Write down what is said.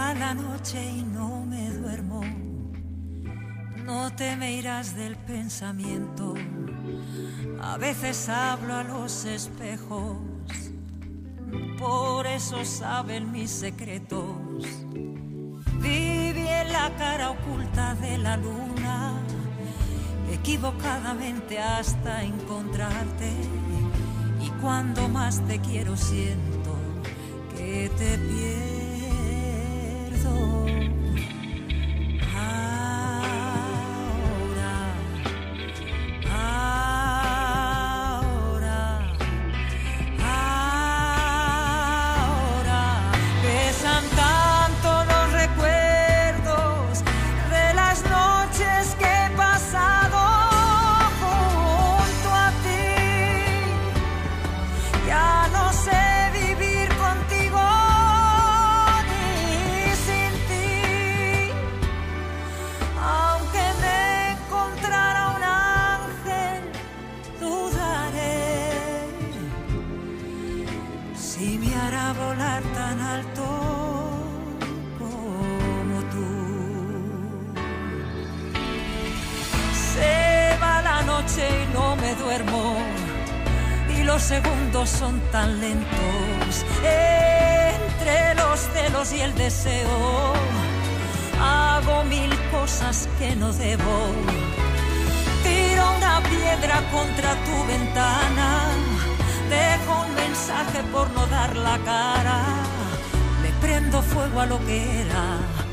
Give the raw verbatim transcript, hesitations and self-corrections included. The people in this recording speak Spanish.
va la noche y no me duermo. No te me irás del pensamiento. A veces hablo a los espejos, por eso saben mis secretos. Viví en la cara oculta de la luna, equivocadamente hasta encontrarte. Y cuando más te quiero siento que te pierdo. Y no me duermo y los segundos son tan lentos. Entre los celos y el deseo hago mil cosas que no debo. Tiro una piedra contra tu ventana, dejo un mensaje por no dar la cara. Le prendo fuego a lo que era